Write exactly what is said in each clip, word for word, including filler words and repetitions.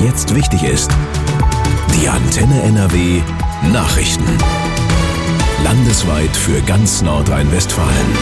jetzt wichtig ist. Die Antenne N R W Nachrichten. Landesweit für ganz Nordrhein-Westfalen.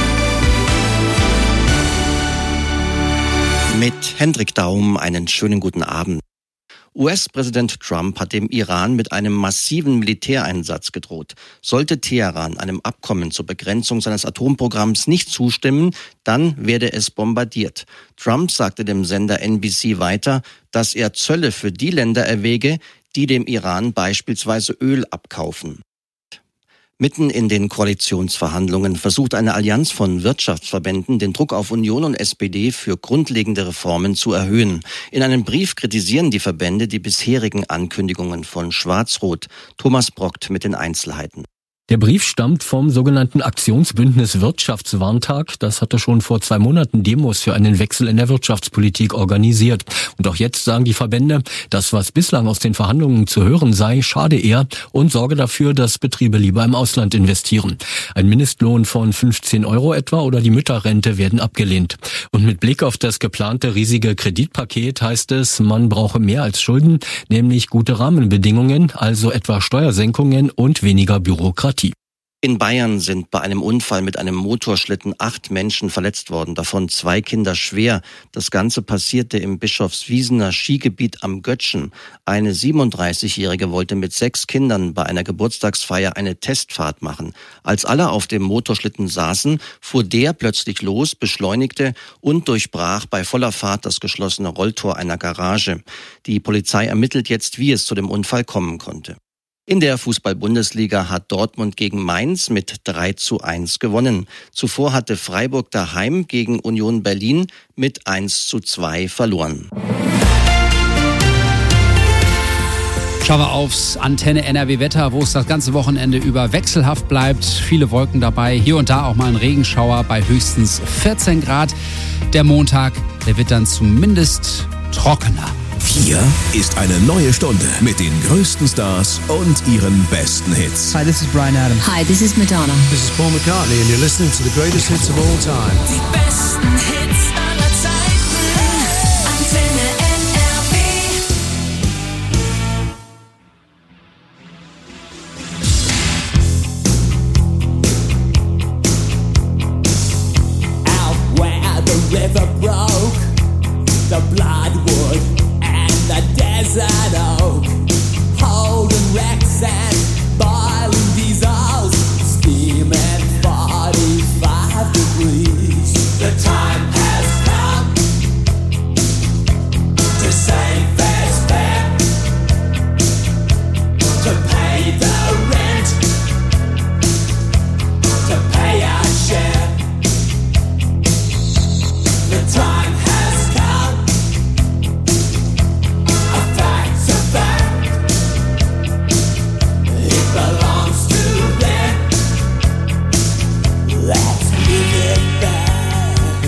Mit Hendrik Daum einen schönen guten Abend. U S-Präsident Trump hat dem Iran mit einem massiven Militäreinsatz gedroht. Sollte Teheran einem Abkommen zur Begrenzung seines Atomprogramms nicht zustimmen, dann werde es bombardiert. Trump sagte dem Sender N B C weiter, dass er Zölle für die Länder erwäge, die dem Iran beispielsweise Öl abkaufen. Mitten in den Koalitionsverhandlungen versucht eine Allianz von Wirtschaftsverbänden, den Druck auf Union und S P D für grundlegende Reformen zu erhöhen. In einem Brief kritisieren die Verbände die bisherigen Ankündigungen von Schwarz-Rot. Thomas Brockt mit den Einzelheiten. Der Brief stammt vom sogenannten Aktionsbündnis Wirtschaftswarntag. Das hatte schon vor zwei Monaten Demos für einen Wechsel in der Wirtschaftspolitik organisiert. Und auch jetzt sagen die Verbände, das, was bislang aus den Verhandlungen zu hören sei, schade eher und sorge dafür, dass Betriebe lieber im Ausland investieren. Ein Mindestlohn von fünfzehn Euro etwa oder die Mütterrente werden abgelehnt. Und mit Blick auf das geplante riesige Kreditpaket heißt es, man brauche mehr als Schulden, nämlich gute Rahmenbedingungen, also etwa Steuersenkungen und weniger Bürokratie. In Bayern sind bei einem Unfall mit einem Motorschlitten acht Menschen verletzt worden, davon zwei Kinder schwer. Das Ganze passierte im Bischofswiesener Skigebiet am Götschen. Eine siebenunddreißigjährige wollte mit sechs Kindern bei einer Geburtstagsfeier eine Testfahrt machen. Als alle auf dem Motorschlitten saßen, fuhr der plötzlich los, beschleunigte und durchbrach bei voller Fahrt das geschlossene Rolltor einer Garage. Die Polizei ermittelt jetzt, wie es zu dem Unfall kommen konnte. In der Fußball-Bundesliga hat Dortmund gegen Mainz mit drei zu eins gewonnen. Zuvor hatte Freiburg daheim gegen Union Berlin mit eins zu zwei verloren. Schauen wir aufs Antenne N R W-Wetter, wo es das ganze Wochenende über wechselhaft bleibt. Viele Wolken dabei, hier und da auch mal ein Regenschauer bei höchstens vierzehn Grad. Der Montag, der wird dann zumindest trockener. Hier ist eine neue Stunde mit den größten Stars und ihren besten Hits. Hi, this is Bryan Adams. Hi, this is Madonna. This is Paul McCartney and you're listening to the greatest hits of all time. Die besten Hits aller Zeiten. Antenne N R W. Out where the river broke, the bloodwood the desert oak, holding wrecks and boiling diesels, steaming forty-five degrees. The time has come to save this fare, to pay the rent, to pay our share. The time has come. Belongs to them. Let's give it back.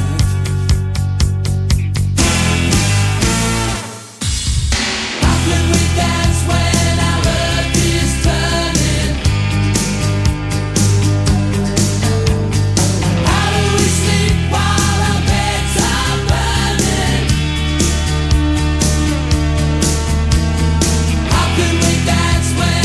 How can we dance when our earth is turning? How do we sleep while our beds are burning? How can we dance when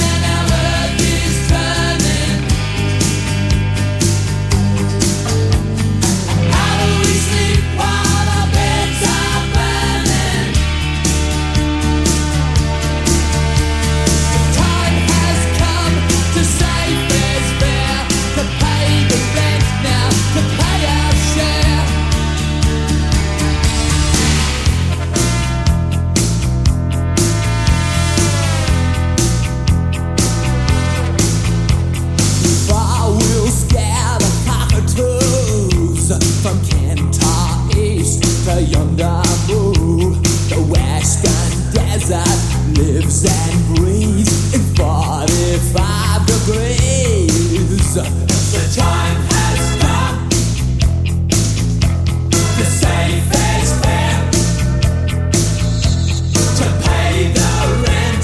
from Kentar East to yonder moon, the western desert lives and breathes in forty-five degrees. The time has come to save face fair, to pay the rent,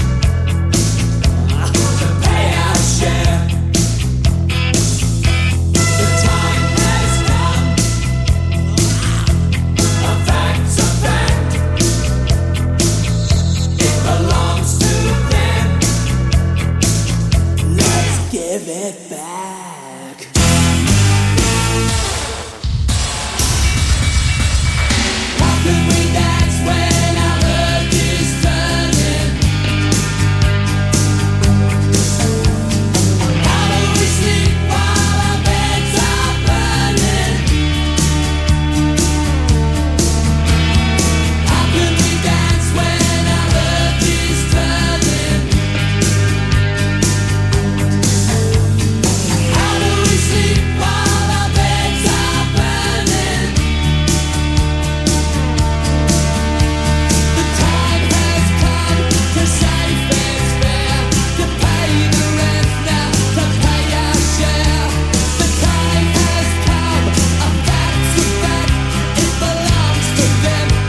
to pay our share. The time has come. A fact's a fact.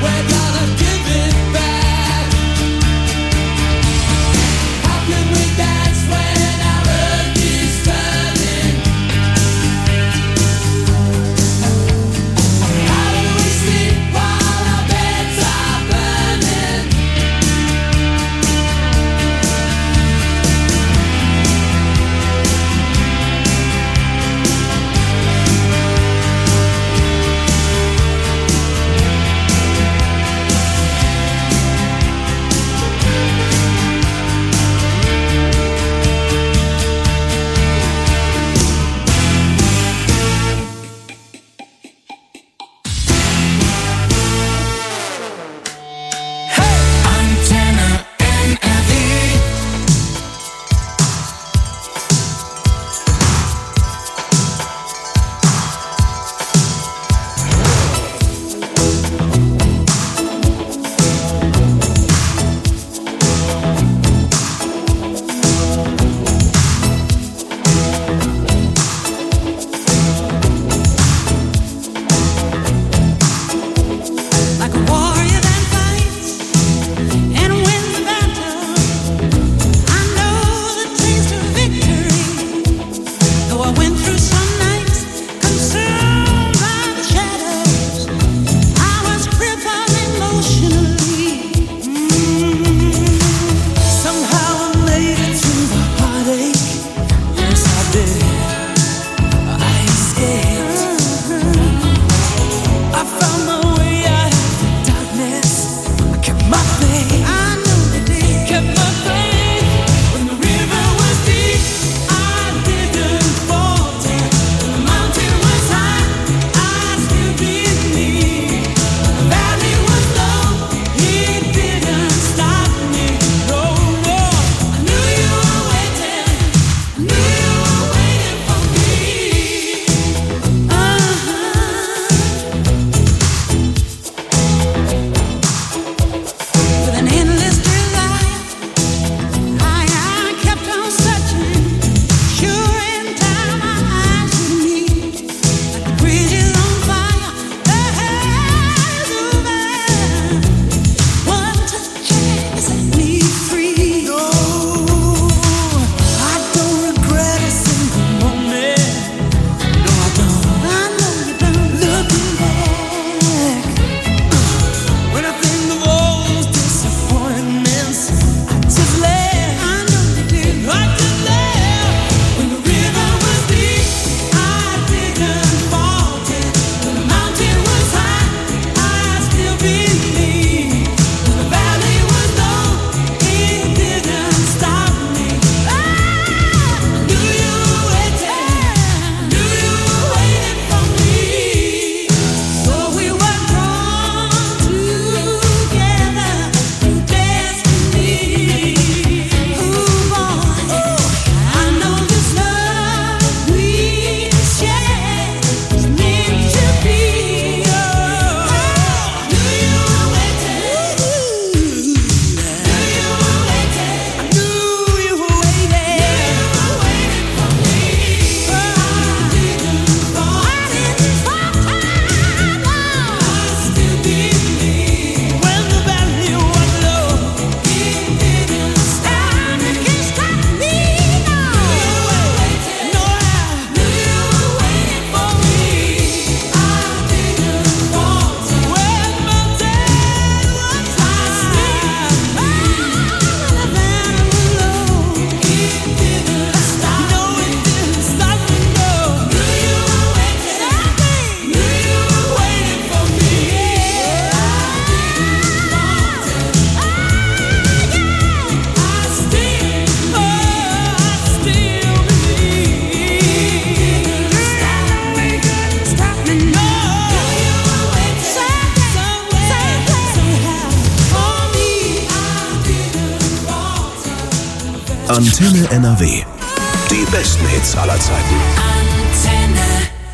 Antenne N R W. Die besten Hits aller Zeiten. Antenne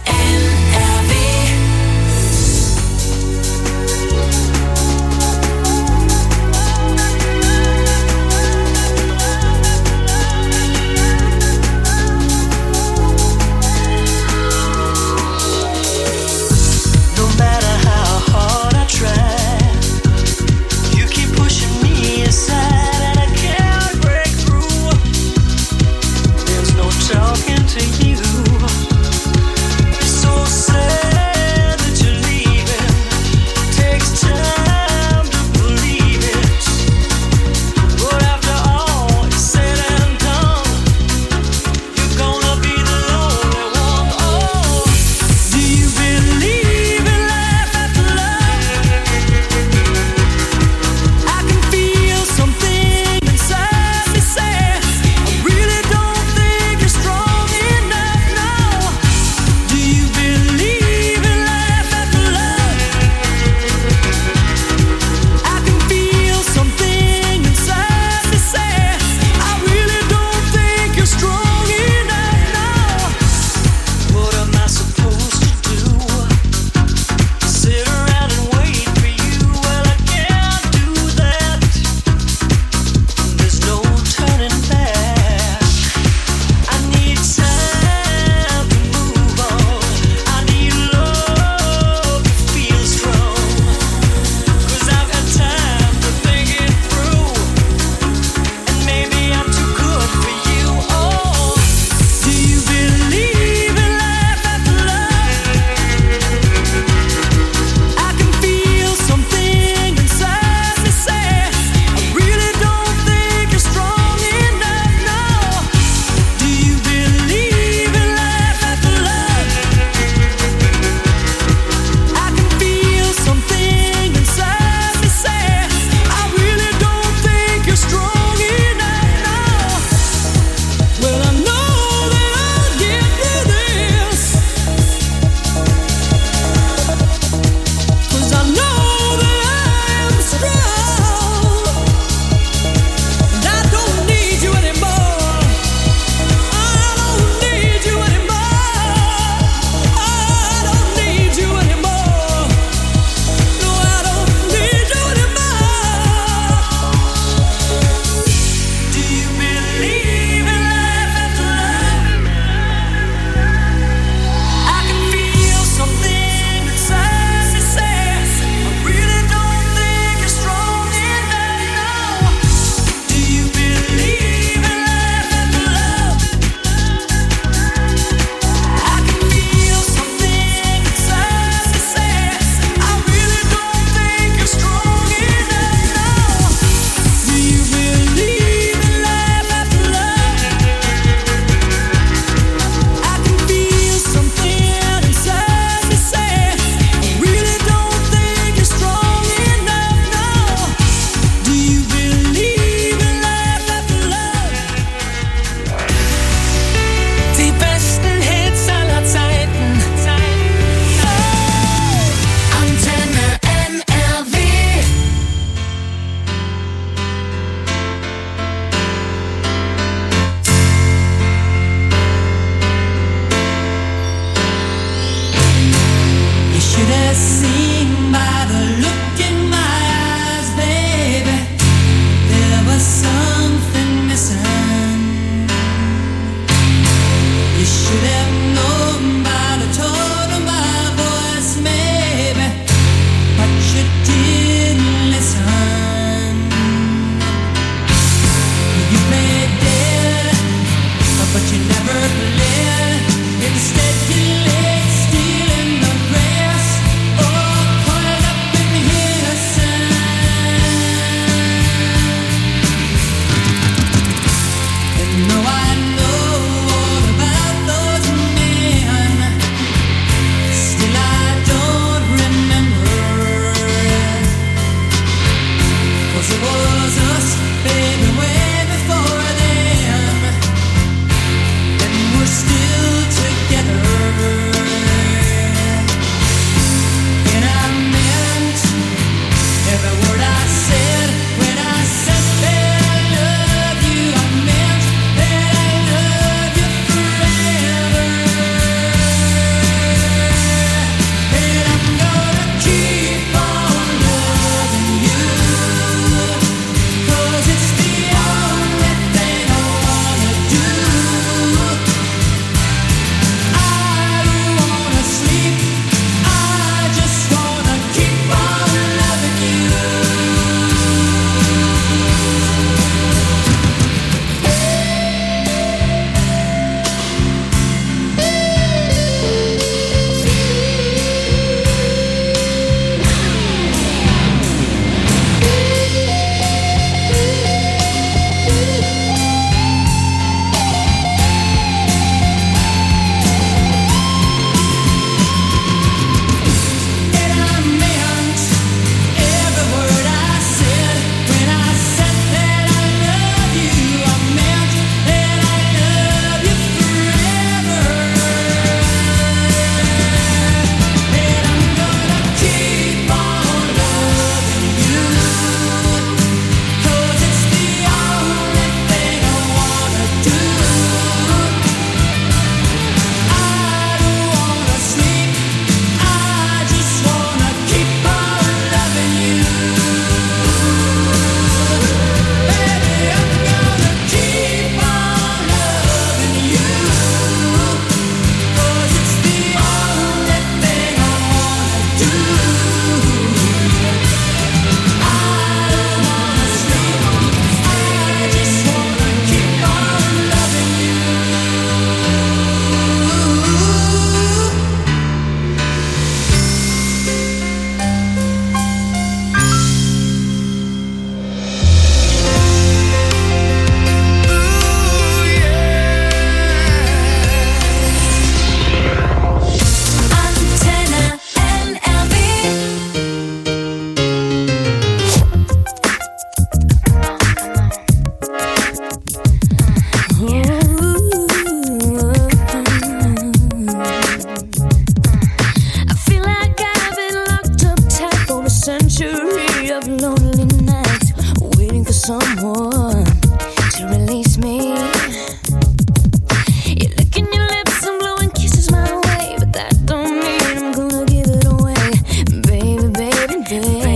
N R W. No matter how hard I try, tired of lonely nights, waiting for someone to release me. You're licking your lips and blowing kisses my way, but that don't mean I'm gonna give it away, baby, baby, baby.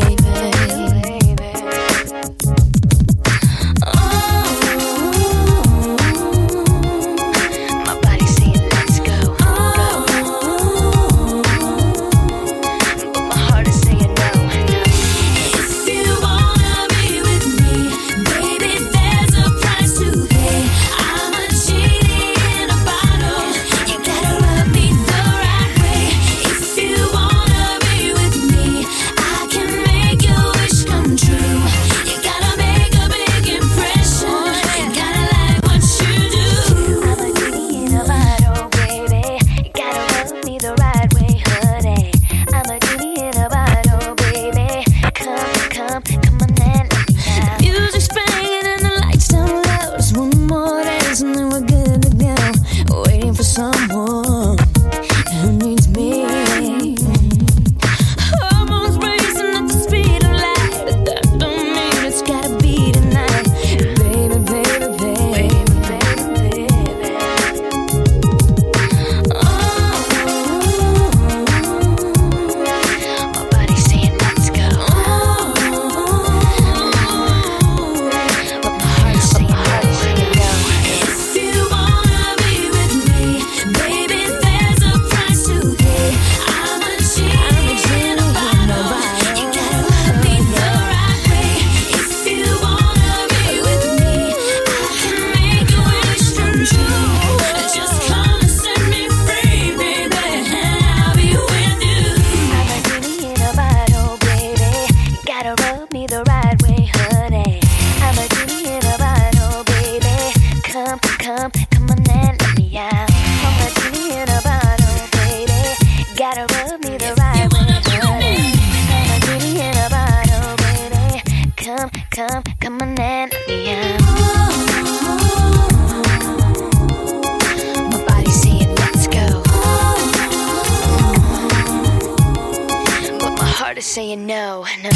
Saying no, no.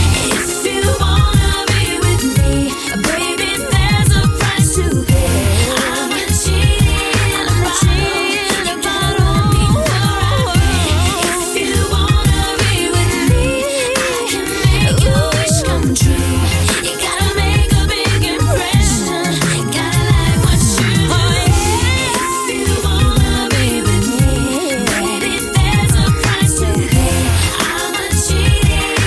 If you wanna be with me, baby, there's a price to pay. I'm a cheating, I'm a cheating, you gotta be the right way. If you wanna be with me, I can make your wish come true. You gotta make a big impression, gotta like what you do. If you wanna be with me, baby, there's a price to pay. I'm a cheating.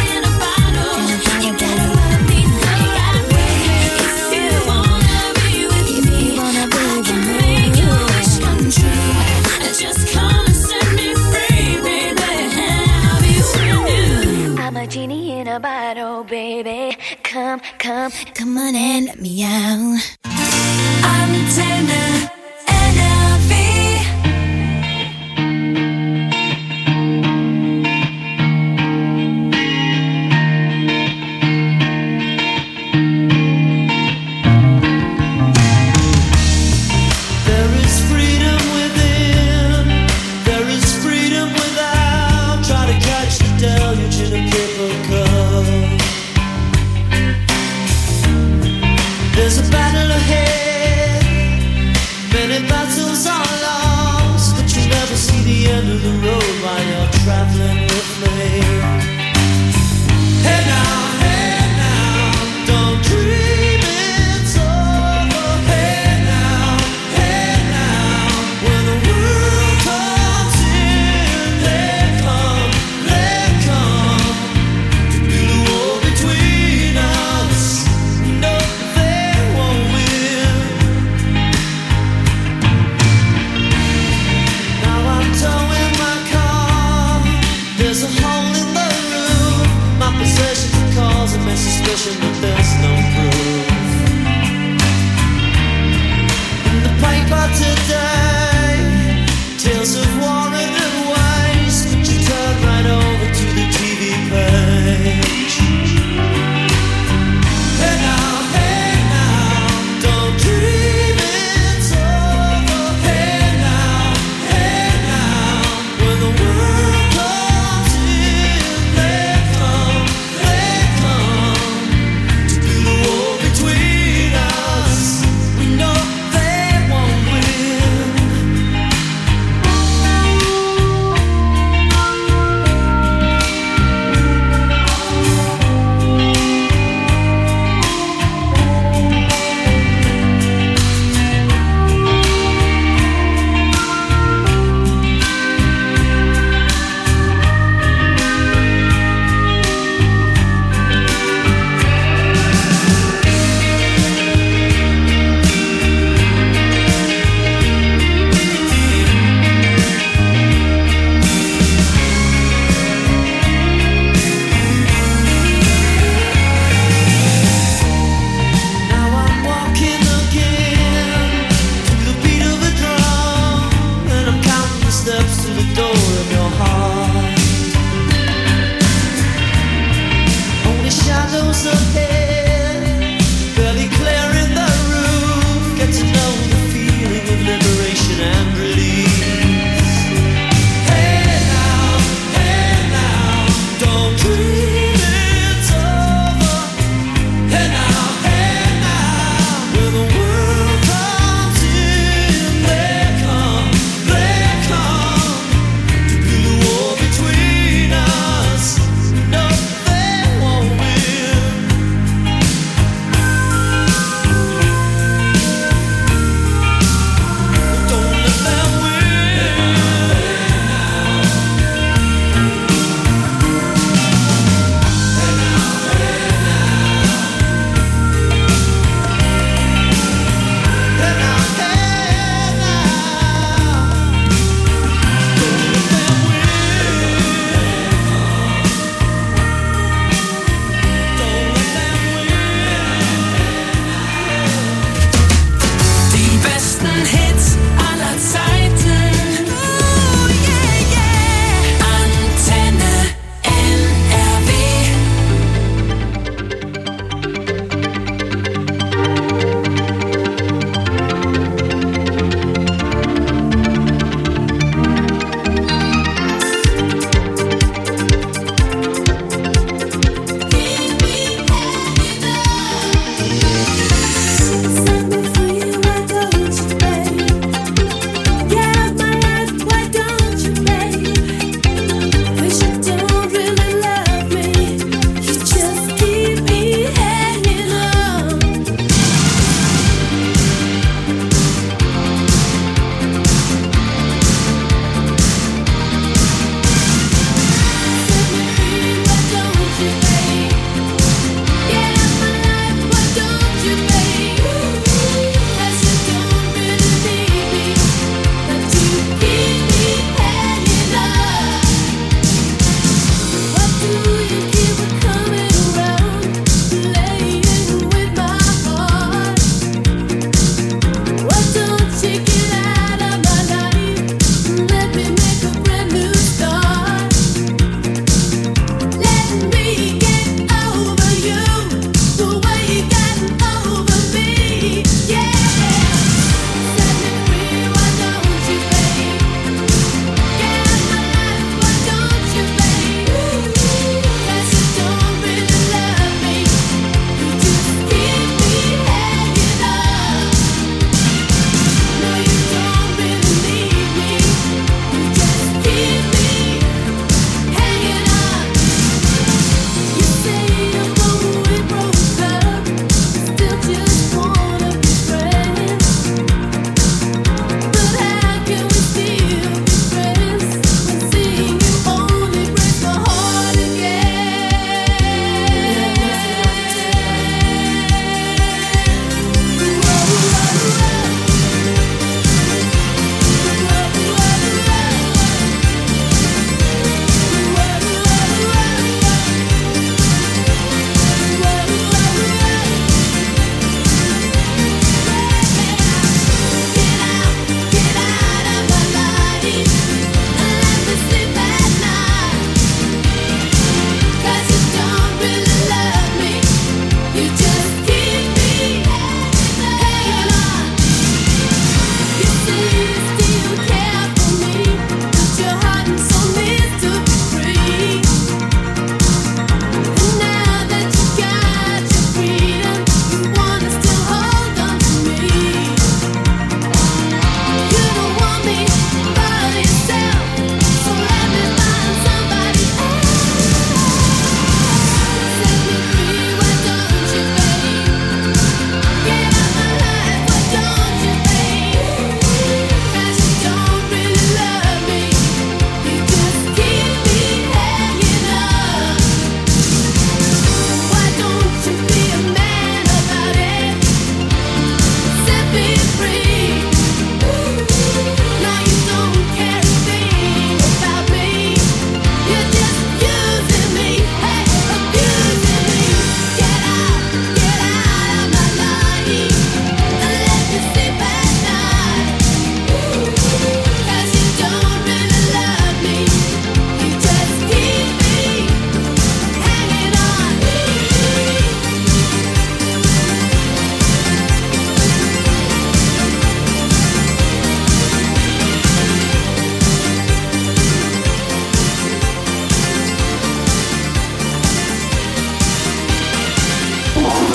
Genie in a bottle, baby. Come, come, come on and let me out. Antenne N R V. There's a battle ahead. shadows ahead, barely clearing the roof. Get to know the feeling of liberation and release. Hey now, hey now, don't dream it's over. Hey now, hey now, when the world comes in, they come, they come to build a wall between us. No, they won't win.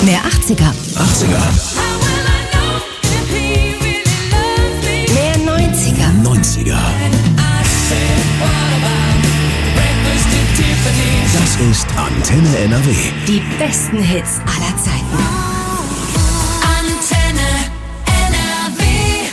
Mehr achtziger. achtziger. Mehr neunziger. neunziger. Das ist Antenne N R W. Die besten Hits aller Zeiten. Antenne N R W.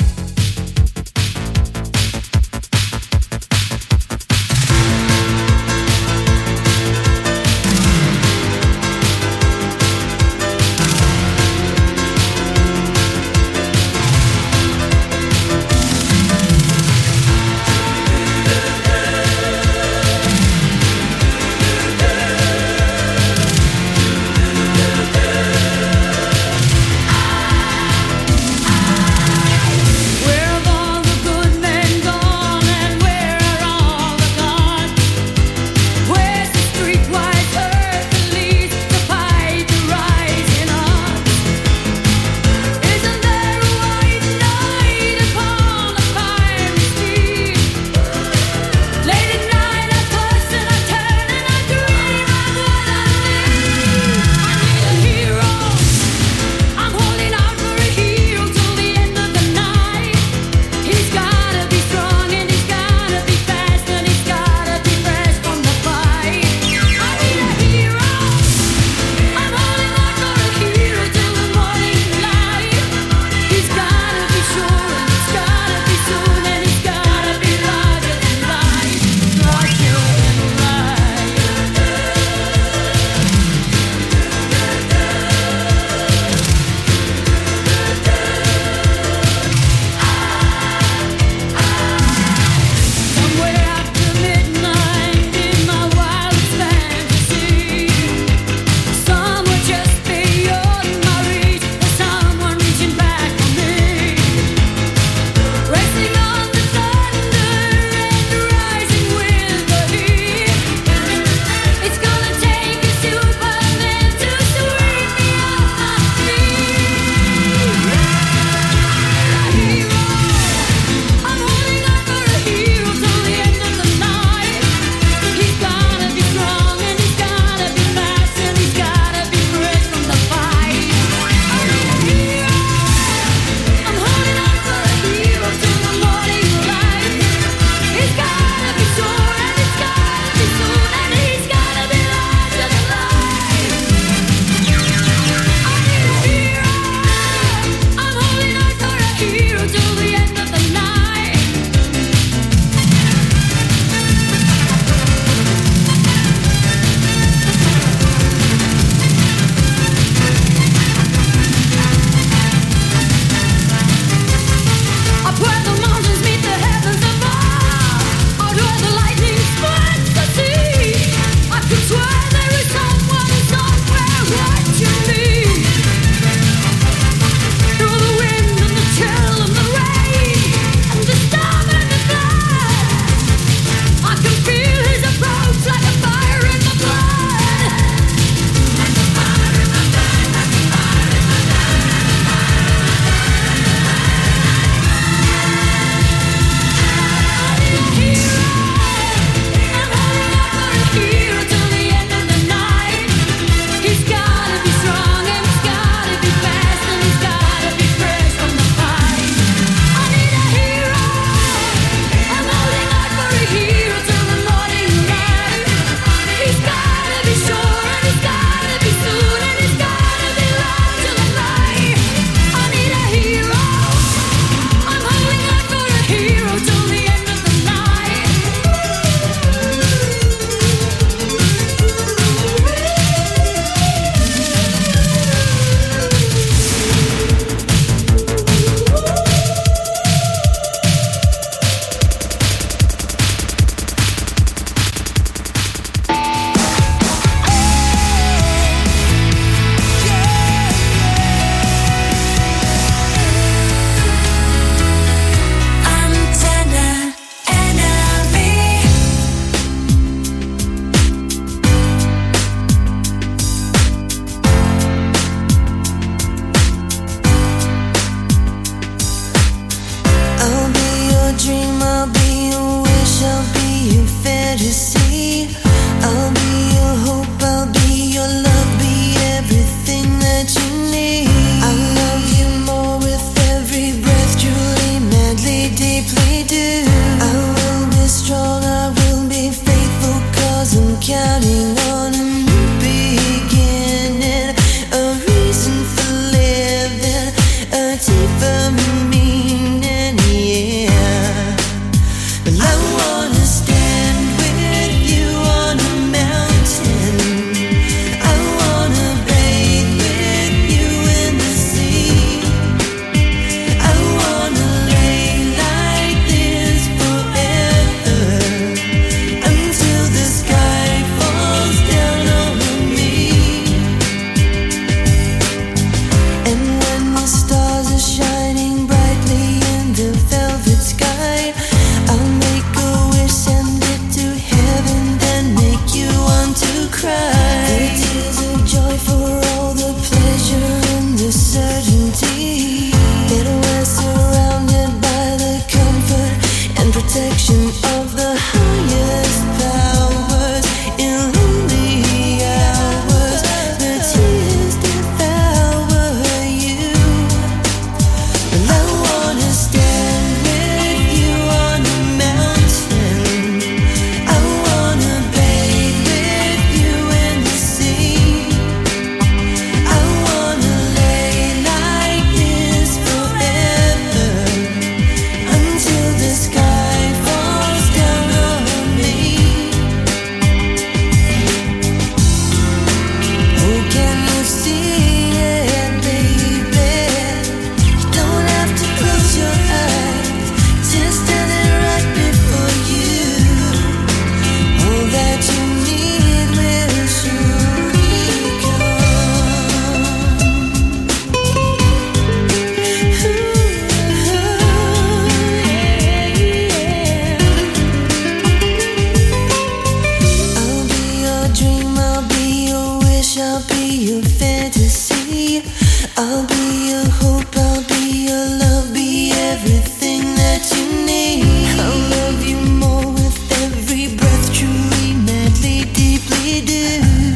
I'll be your hope, I'll be your love, be everything that you need. I'll love you more with every breath, truly, madly, deeply do.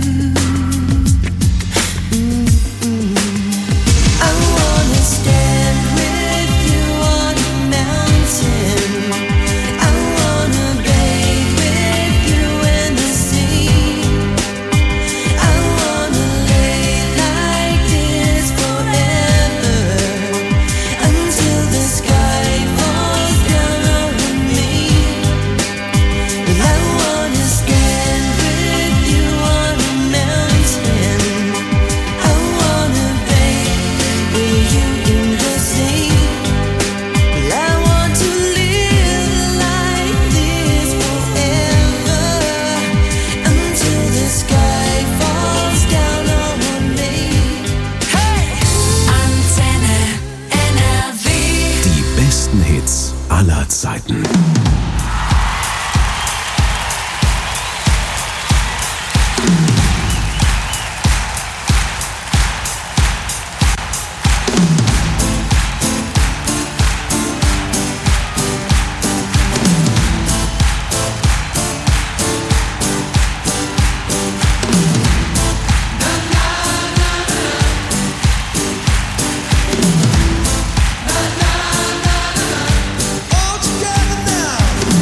Mm-mm. I wanna stand with you on a mountain. I wanna bathe with you in the sea. I wanna lay like this forever until the sky falls down on me. Well, I wanna stand with you on a mountain. I wanna bathe with you in the sea. Well, I want to live like this forever until the sky falls down on me. Antenne N R W. Die besten Hits aller Zeiten. All together now.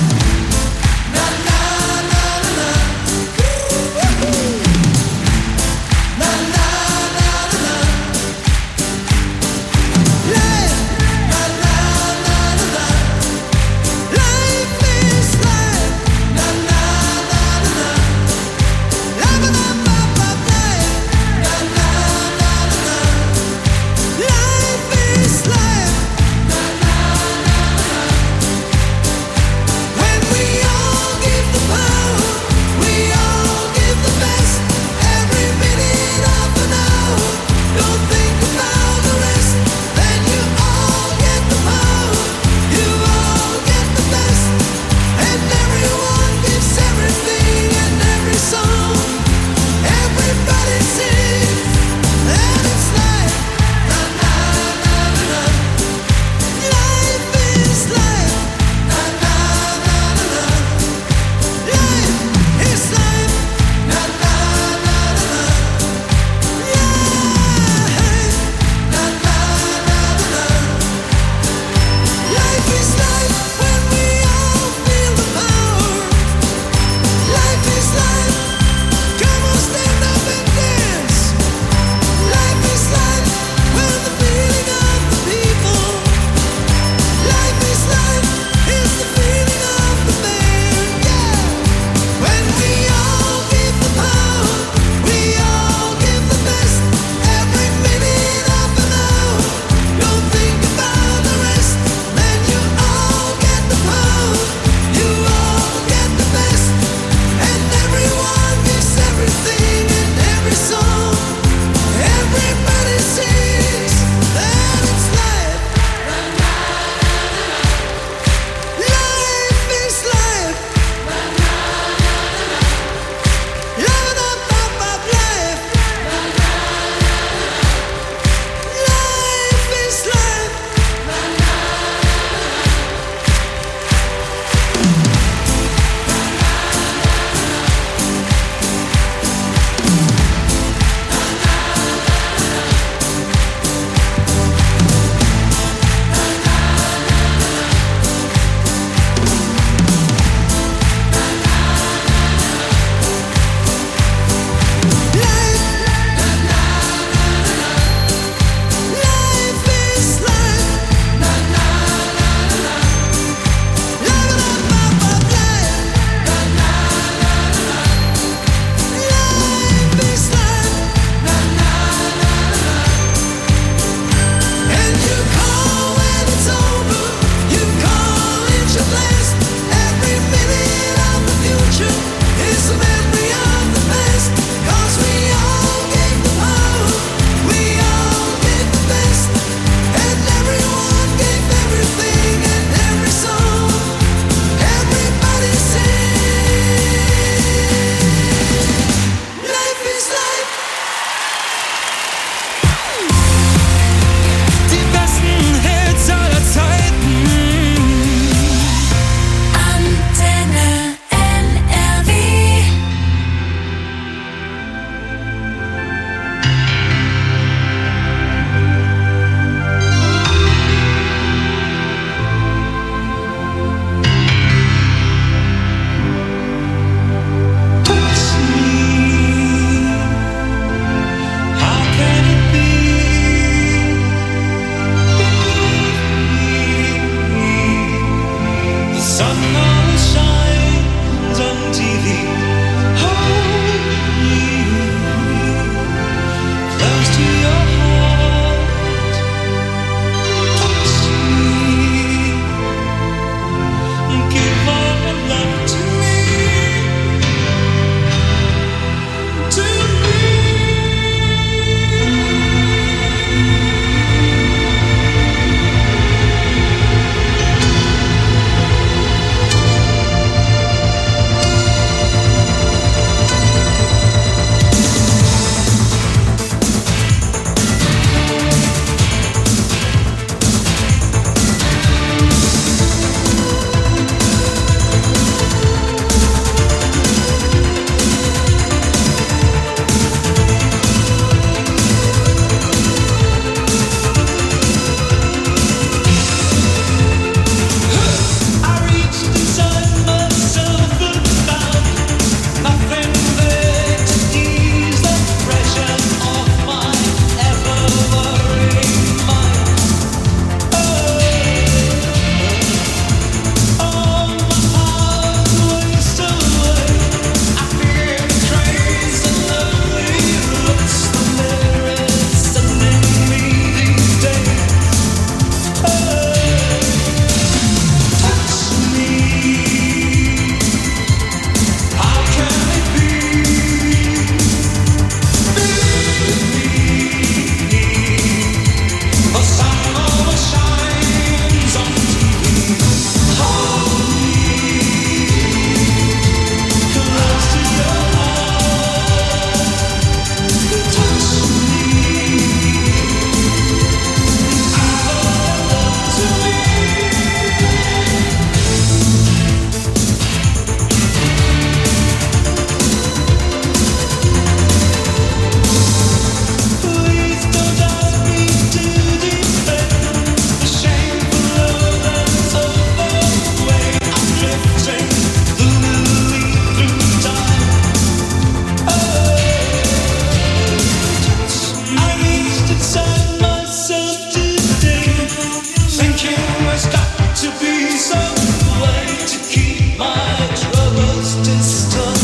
inside myself today, thinking there's got to be some way to keep my troubles distant.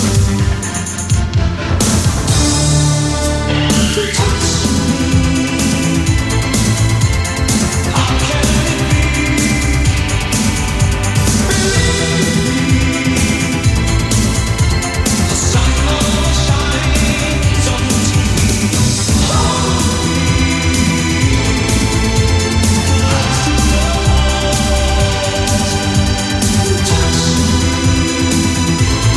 To touch me, how can it be? Believe me, the sun will shine on T V. Hold me, close to your heart. Touch me,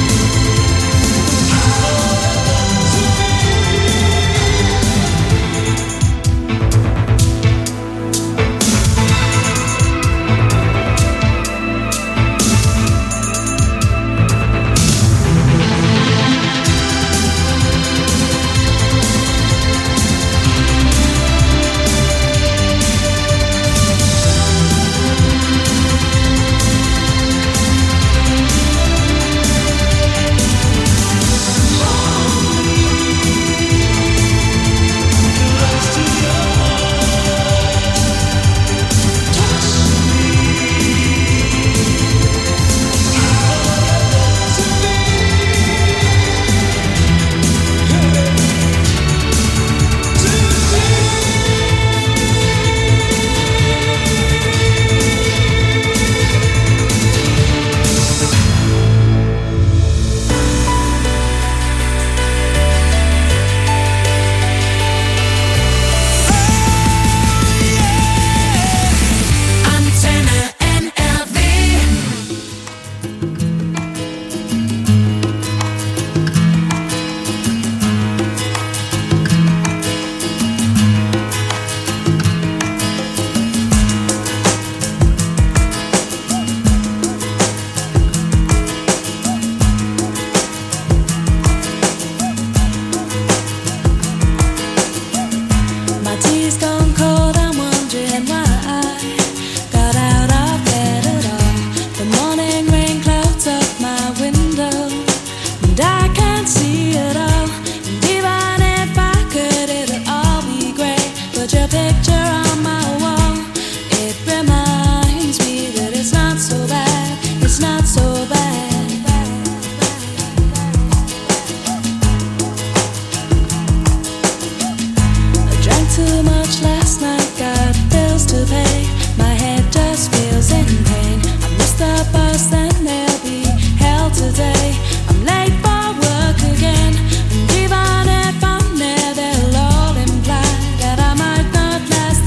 Antenne N R W. My tea's gone cold, I'm wondering why I got out of bed at all. The morning rain clouds up my window, and I can't see it all. And even if I could, it'll all be great. Put your picture on my wall. It reminds me that it's not so bad, it's not so bad. I drank too much last night, got bills to pay. My head just feels in pain. I missed the bus, then there'll be hell today. I'm late for work again, and even if I'm there, they'll all imply that I might not last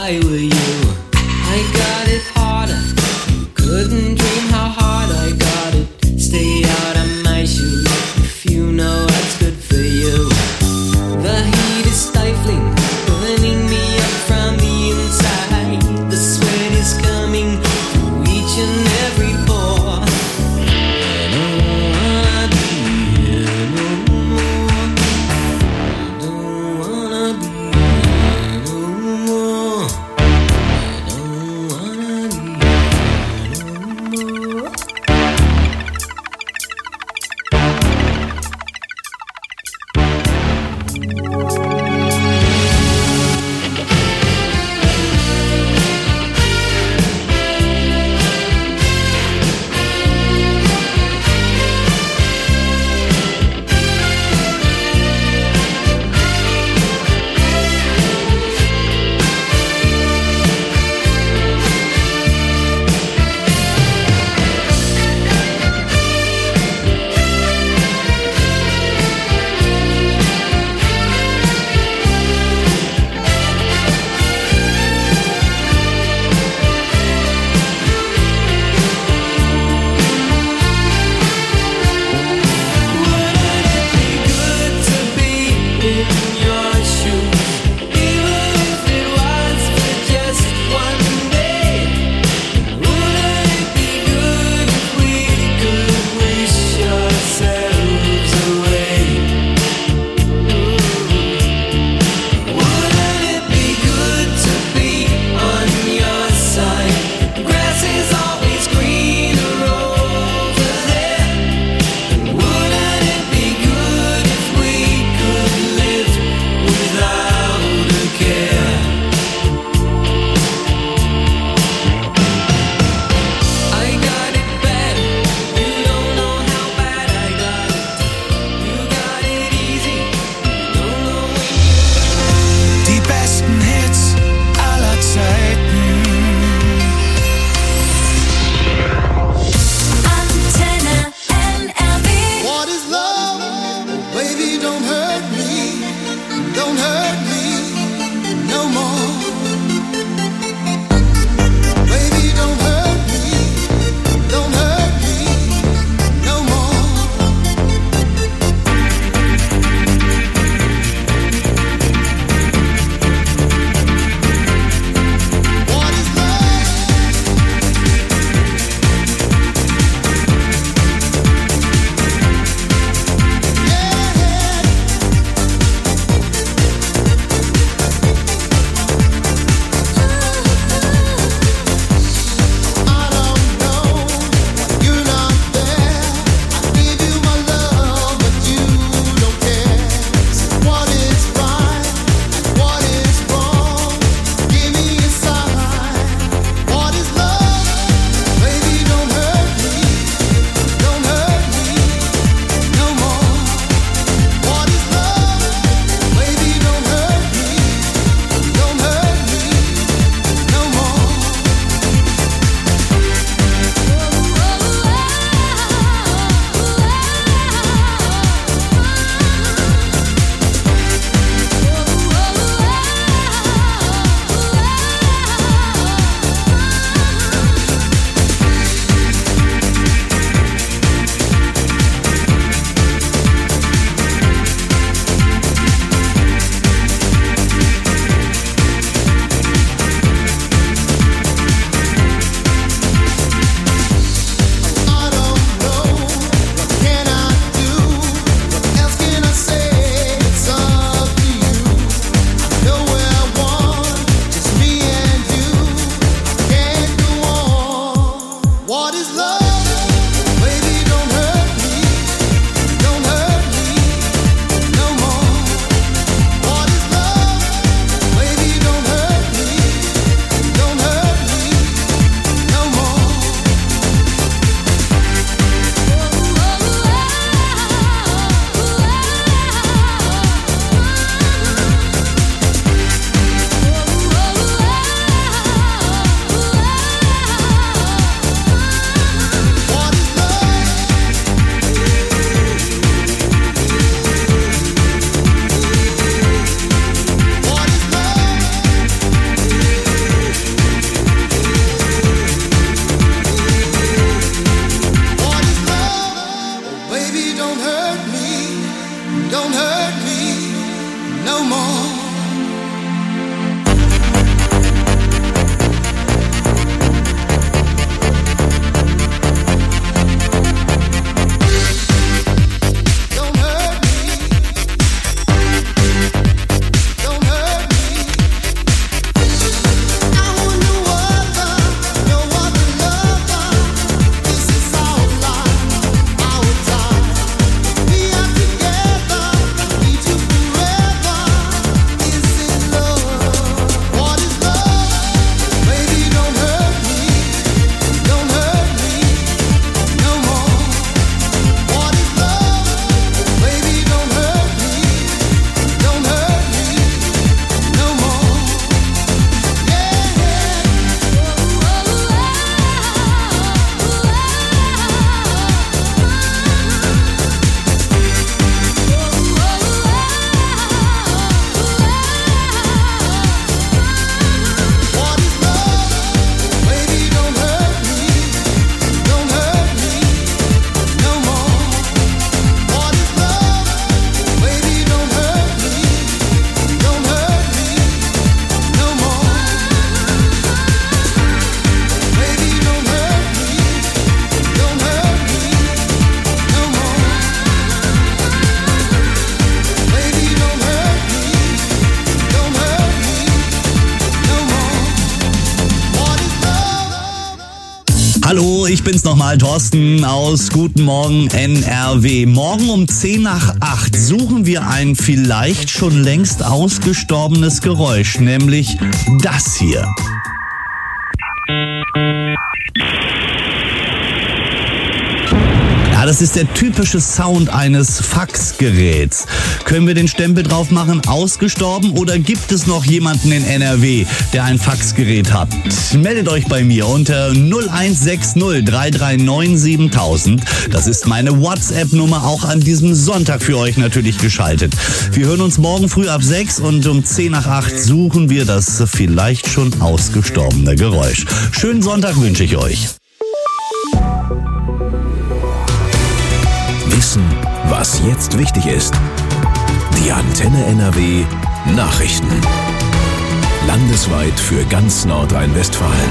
I were you. I got it harder. Couldn't dream how hard I got it. Stay out of my shoes if you know what's good for you. The heat is stifling, burning me up from the inside. The sweat is coming through each and every pore. I don't wanna be here no more. I don't wanna be here no more. I ich bin's nochmal, Thorsten aus Guten Morgen N R W. Morgen um zehn nach acht suchen wir ein vielleicht schon längst ausgestorbenes Geräusch, nämlich das hier. Ja, das ist der typische Sound eines Faxgeräts. Können wir den Stempel drauf machen, ausgestorben, oder gibt es noch jemanden in N R W, der ein Faxgerät hat? Meldet euch bei mir unter null eins sechs null drei drei neun sieben tausend. Das ist meine WhatsApp-Nummer, auch an diesem Sonntag für euch natürlich geschaltet. Wir hören uns morgen früh ab sechs und um zehn nach acht suchen wir das vielleicht schon ausgestorbene Geräusch. Schönen Sonntag wünsche ich euch. Wissen, was jetzt wichtig ist. Die Antenne N R W Nachrichten. Landesweit für ganz Nordrhein-Westfalen.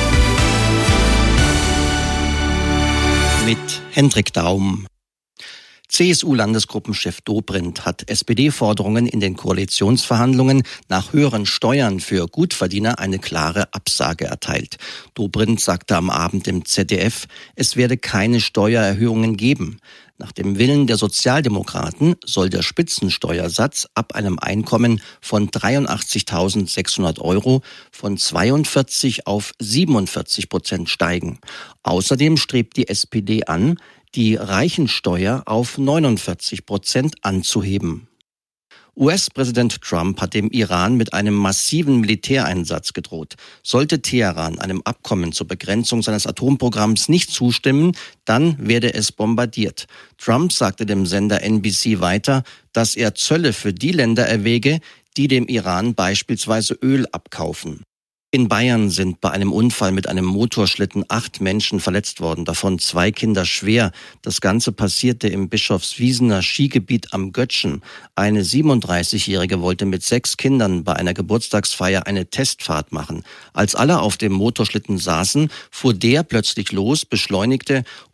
Mit Hendrik Daum. C S U-Landesgruppenchef Dobrindt hat S P D-Forderungen in den Koalitionsverhandlungen nach höheren Steuern für Gutverdiener eine klare Absage erteilt. Dobrindt sagte am Abend im Z D F, es werde keine Steuererhöhungen geben. Nach dem Willen der Sozialdemokraten soll der Spitzensteuersatz ab einem Einkommen von dreiundachtzigtausendsechshundert Euro von zweiundvierzig auf siebenundvierzig Prozent steigen. Außerdem strebt die S P D an, die Reichensteuer auf neunundvierzig Prozent anzuheben. U S-Präsident Trump hat dem Iran mit einem massiven Militäreinsatz gedroht. Sollte Teheran einem Abkommen zur Begrenzung seines Atomprogramms nicht zustimmen, dann werde es bombardiert. Trump sagte dem Sender N B C weiter, dass er Zölle für die Länder erwäge, die dem Iran beispielsweise Öl abkaufen. In Bayern sind bei einem Unfall mit einem Motorschlitten acht Menschen verletzt worden, davon zwei Kinder schwer. Das Ganze passierte im Bischofswiesener Skigebiet am Götschen. Eine siebenunddreißigjährige wollte mit sechs Kindern bei einer Geburtstagsfeier eine Testfahrt machen. Als alle auf dem Motorschlitten saßen, fuhr der plötzlich los, beschleunigte